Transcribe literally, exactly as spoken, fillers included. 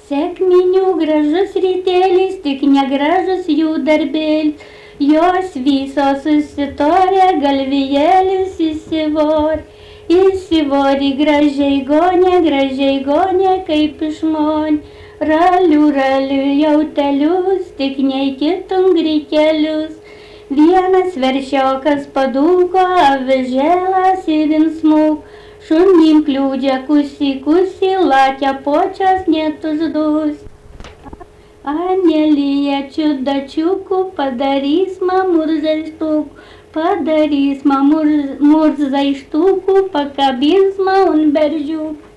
Sekminių gražus rytėlis, tik negražus jų darbėlis. Jos visos susitorė, galvijėlis įsivorė. Įsivorė gražiai gonė, gražiai gonė kaip išmonė. Raliu, raliu jautelius, tik neįkitum grikelius. Vienas veršiokas padūko, avižėlas ir insmuk. Šunim kliūdžia kusi, kusi, lakia počas net uždus. Anelija čiudačiukų padarys mamurzaištukų, padarys mamurzaištukų, pakabins man beržiukų.